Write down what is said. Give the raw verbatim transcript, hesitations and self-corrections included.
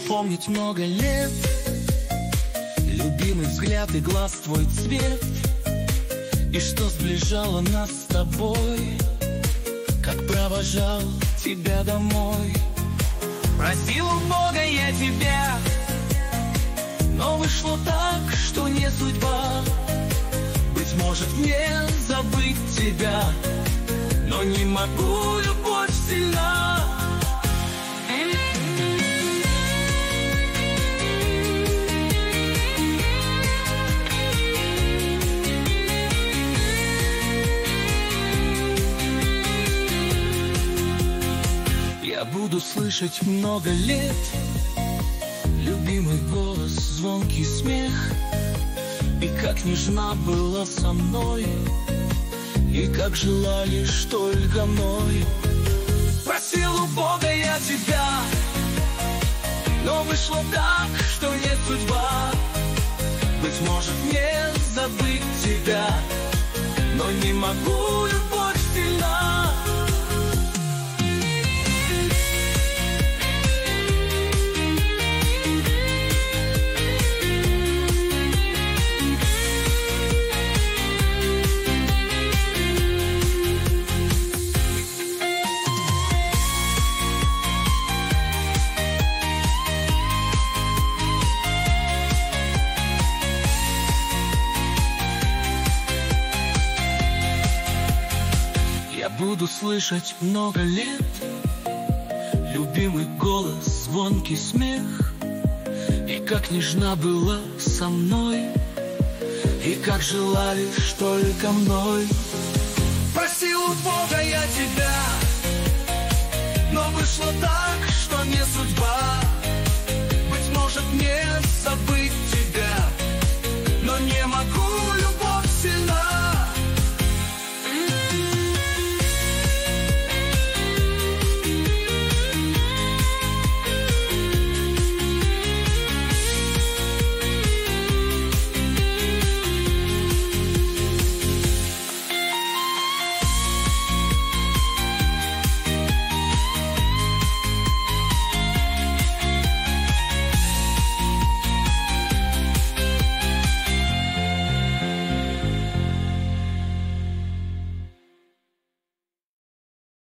помнить много лет, любимый взгляд и глаз твой цвет, и что сближало нас с тобой, как провожал тебя домой. Просил у Бога я тебя, но вышло так, что не судьба. Быть может, мне забыть тебя, но не могу, любовь сильна. Я буду слышать много лет любимый голос, звонкий смех, и как нежна была со мной, и как жила лишь только мной. Просил у Бога я тебя, но вышло так, что не судьба. Быть может, мне забыть тебя, но не могу, любовь сильна. Я буду слышать много лет любимый голос, звонкий смех, и как нежна была со мной, и как жила лишь только мной. Просил у Бога я тебя, но вышло так, что не судьба. Быть может, мне забыть